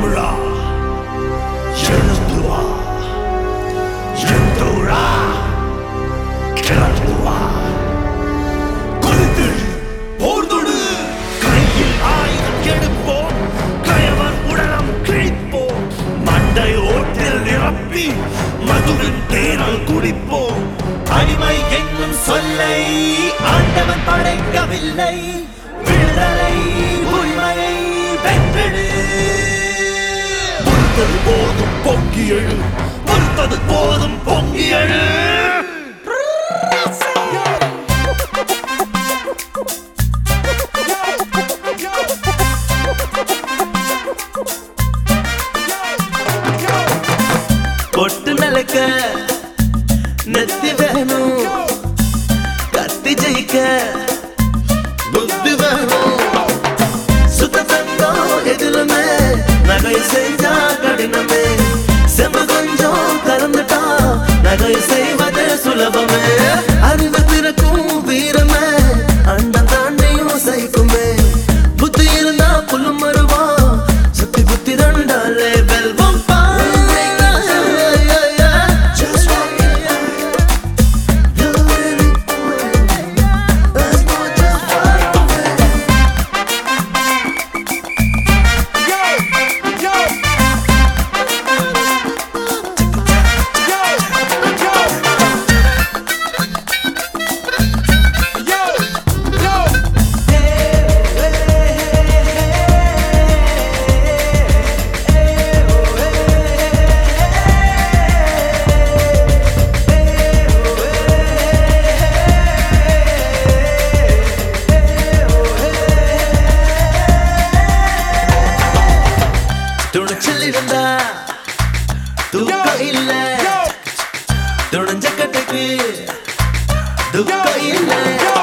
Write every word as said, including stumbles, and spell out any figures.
தமிழா எழுந்து வா, எழுந்தோழா கிளர்ந்து வா. கொதித்து போர்தொடு, கையில் ஆயுதம் எடுப்போம், கயவன் உடலம் கிழிப்போம், மண்டை ஓட்டில் நிரப்பி மதுவின் தேனல் குடிப்போம். அடிமை என்னும் சொல்லை ஆண்டவன் படைக்கவில்லை, விடுதலை உரிமையை வென்றெடு. பொறுத்தது போதும் பொங்கி எழு, பொறுத்தது போதும் பொங்கி எழு. பொட்டு நிலைக்க நெத்தி வேணும், கத்தி ஜெயிக்க புத்தி வேணும். சுத்த தங்கம் எதிலுமே நகை செஞ்சா கடினமே, செம்பு கொஞ்சம் கலந்துட்டா நகை செய்வது சுலபமே. அறிவு திறக்கும் வீரமே அண்டம் தாண்டியும் சைக்குமே, புத்தி இருந்தா புல்லும் மருவா சுத்தி புத்தி ரெண்டாலே வெல்வம். துணிச்சல் இருந்தா தூக்கம் இல்ல, துணிஞ்ச கட்டைக்கு துக்கம் இல்ல.